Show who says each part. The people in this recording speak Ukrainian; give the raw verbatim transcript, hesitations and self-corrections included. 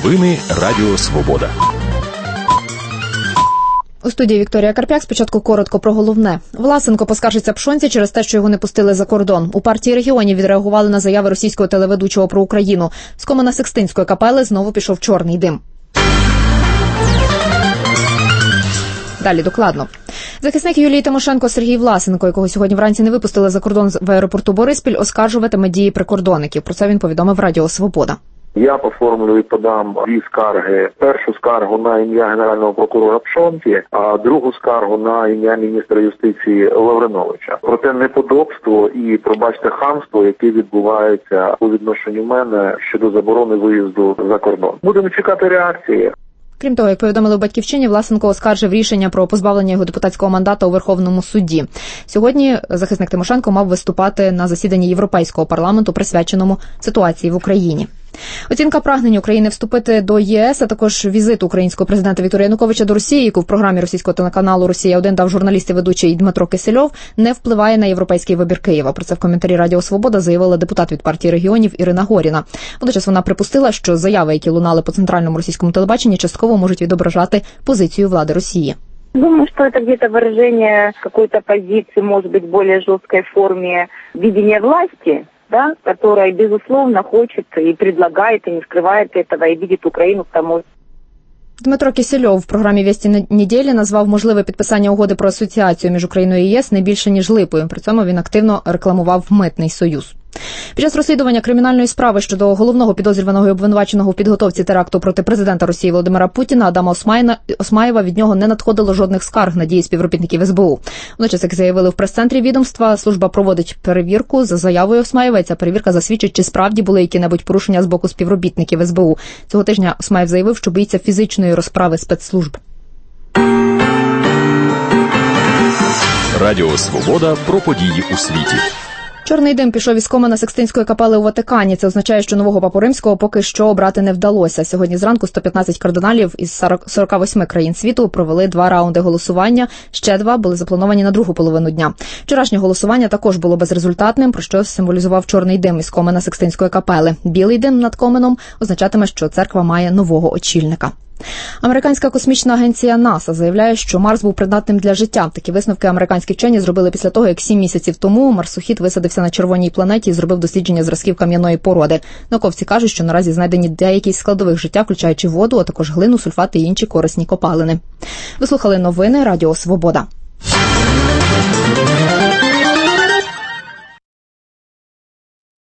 Speaker 1: Новини Радіо Свобода.
Speaker 2: У студії Вікторія Карп'як. Спочатку коротко про головне. Власенко поскаржиться Пшонці через те, що його не пустили за кордон. У партії регіонів відреагували на заяви російського телеведучого про Україну. З Комена-Сикстинської капели знову пішов чорний дим. Далі докладно. Захисник Юлії Тимошенко Сергій Власенко, якого сьогодні вранці не випустили за кордон в аеропорту Бориспіль, оскаржуватиме дії прикордонників. Про це він повідомив Радіо Свобода.
Speaker 3: Я оформлю і подам дві скарги. Першу скаргу на ім'я генерального прокурора Пшонці, а другу скаргу на ім'я міністра юстиції Лавриновича. Про те неподобство і, пробачте, хамство, яке відбувається у відношенні мене щодо заборони виїзду за кордон. Будемо чекати реакції.
Speaker 2: Крім того, як повідомили в «Батьківщині», Власенко оскаржив рішення про позбавлення його депутатського мандата у Верховному суді. Сьогодні захисник Тимошенко мав виступати на засіданні Європейського парламенту, присвяченому ситуації в Україні. Оцінка прагнень України вступити до ЄС, а також візит українського президента Віктора Януковича до Росії, яку в програмі російського телеканалу «Росія один» дав журналіст і ведучий Дмитро Кисельов, не впливає на європейський вибір Києва. Про це в коментарі Радіо Свобода заявила депутат від партії регіонів Ірина Горіна. Водночас вона припустила, що заяви, які лунали по центральному російському телебаченні, частково можуть відображати позицію влади Росії.
Speaker 4: Думаю, что это где-то выражение какой-то позиции, может быть, в более жесткой форме видения власти, да, которая, безусловно, хочет и предлагает, и не скрывает этого, и видит Украину к тому.
Speaker 2: Дмитро Кисельов в програмі «Вєсті неділі» назвав можливе підписання угоди про асоціацію між Україною і ЄС не більше, ніж липою. При цьому він активно рекламував митний союз. Під час розслідування кримінальної справи щодо головного підозрюваного і обвинуваченого у підготовці теракту проти президента Росії Володимира Путіна Адама Осмаєва від нього не надходило жодних скарг на дії співробітників ес бе у. Водночас, як заявили в прес-центрі відомства, служба проводить перевірку за заявою Осмаєва, і ця перевірка засвідчить, чи справді були які-небудь порушення з боку співробітників ес бе у. Цього тижня Осмаєв заявив, що боїться фізичної розправи спецслужб.
Speaker 1: Радіо Свобода про події у світі.
Speaker 2: Чорний дим пішов із Комена-Сикстинської капели у Ватикані. Це означає, що нового папу римського поки що обрати не вдалося. Сьогодні зранку сто п'ятнадцять кардиналів із сорока восьми країн світу провели два раунди голосування. Ще два були заплановані на другу половину дня. Вчорашнє голосування також було безрезультатним, про що символізував чорний дим із Комена-Сикстинської капели. Білий дим над Коменом означатиме, що церква має нового очільника. Американська космічна агенція НАСА заявляє, що Марс був придатним для життя. Такі висновки американські вчені зробили після того, як сім місяців тому марсохід висадився на червоній планеті і зробив дослідження зразків кам'яної породи. Науковці кажуть, що наразі знайдені деякі з складових життя, включаючи воду, а також глину, сульфати і інші корисні копалини. Ви слухали новини Радіо Свобода.